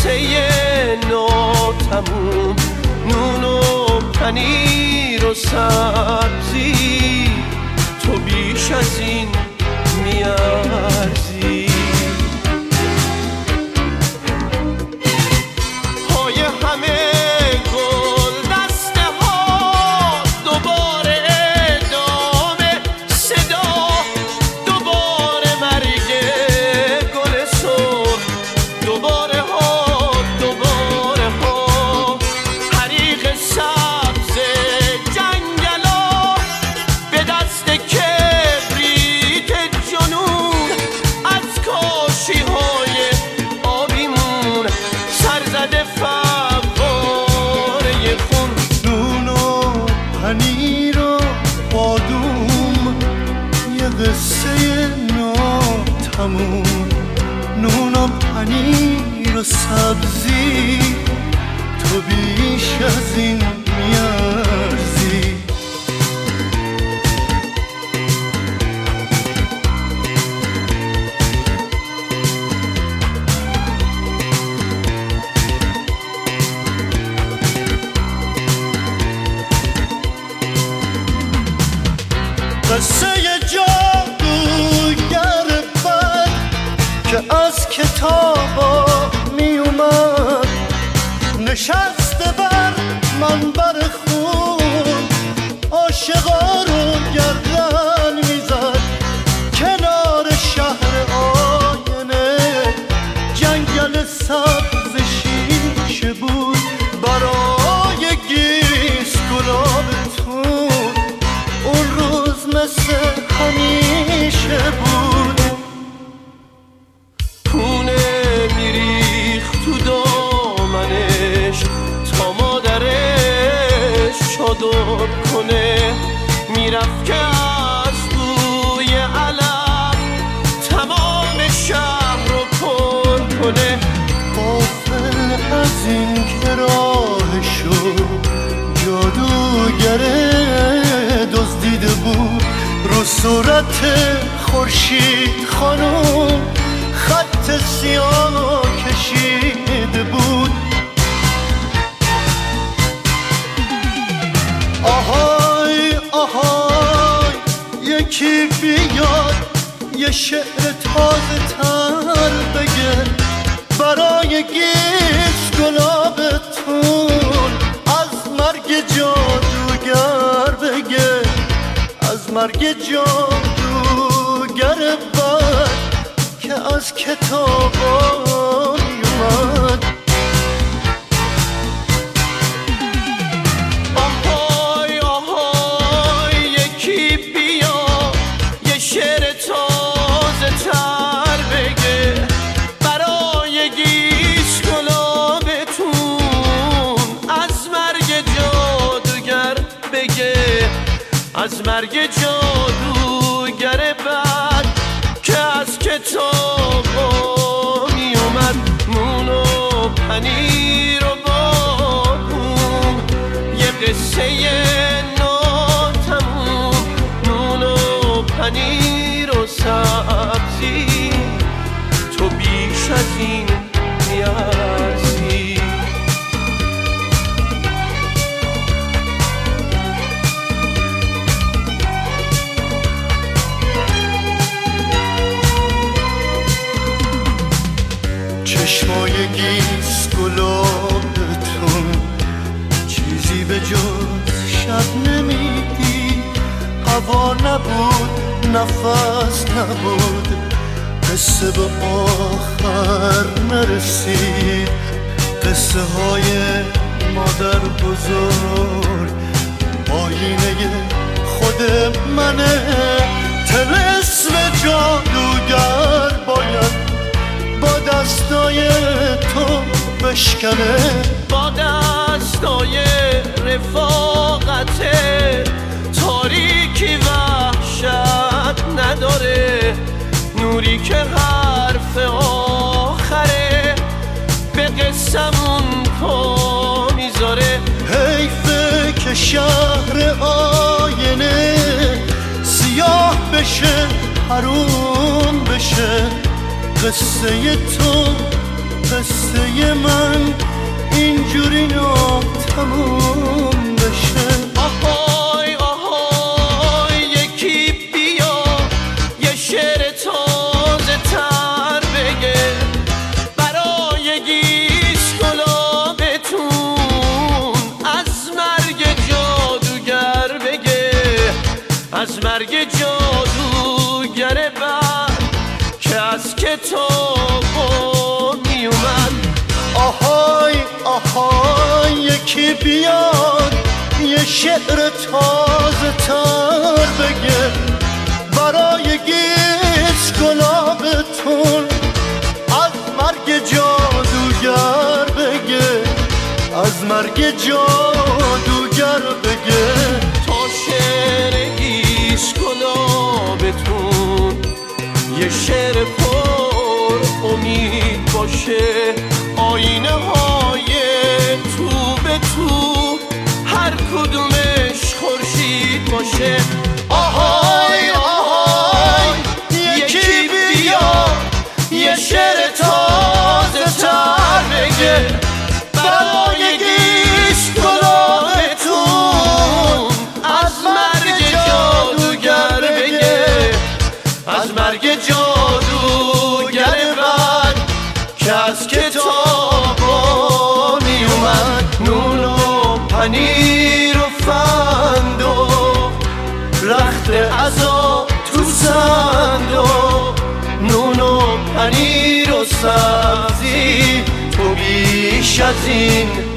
قصه ناتموم، نون و پنیر و سبزی، تو بیش از این میارزی. پای همه گل دسته ها، دوباره ادامه صدا، دوباره مرگ گل سرخ، دوباره ها دوباره ها، حریق سبز جنگلا به دست کبریت جنون، از کاشی های آبیمون سرزده فواره خون. نون و پنیر و بادوم، یه قصه ناتموم، نون و پنیر و سبزی، تو بیش از این میارزی. قصه جادوگر بد که از کتابا می اومد، نشسته بر منبر خون، عاشقا رو گردن میزد کنار شهر آینه. جنگل سبز شیشه بود برای گیس گلابتون، اون روز مثل همیشه بود. پونه میریخ تو دامنش تا مادرش چادر کنه، میرفت که از بوی علف تمام شهر رو پر کنه. غافل از این که راهشو جادوگره دزدیده بود، رو صورت خورشید خانم خط سیاه کشیده بود. آهای آهای یکی بیاد یه شعر تازه تر بگه برای گیس گلابتون، از مرگ جادوگر بگه، از مرگ جادوگر بد که از کتابا میومد. آهای آهای یکی بیا یه شعر تازه تر بگه برای گیس گلابتون، از مرگ جادوگر بگه، از مرگ جادوگر بد که از کتابا میومد. نون و پنیر و بادوم، یه قصه ناتموم، نون و پنیر و سبزی، تو بیش از این میارزی. چشمای گیس گلابتون چیزی به جز شب نمیدی، هوا نبود نفس نبود، قصه به آخر نرسید. قصه های مادر بزرگ آینه خود منه، طلسم جادوگر باید با دستای تو بشکنه، با دستای رفاقت تاریکی وحشت نداره، نوری که حرف آخره به قسمون پا میذاره. حیفه که شهر آینه سیاه بشه حروم بشه، قصه تو قصه من اینجوری تموم بشه. آهای آهای یکی بیا یه شعر تازه تر بگه برای گیسکلابتون، از مرگ جادوگر بگه، از مرگ جادوگر بر که از کتابا می اومد. آهای آهای یکی بیاد یه شعر تازه تر بگه برای گیسکلابتون، از مرگ جادوگر بگه، از مرگ جادوگر بگه. تا شعر گیسکلابتون یه شعر پر امید باشه، آینه های تو به تو هر کدومش خورشید باشه. آهای آهای یکی بیا یه شعر تازه تر بگه برای گیسکلابتون، از مرگ جادوگر بگه، از مرگ جادوگر بد که از کتابا می اومد. نون و پنیر و فندق رخت عزا تو صندوق، نون و پنیر و سبزی تو بیش از این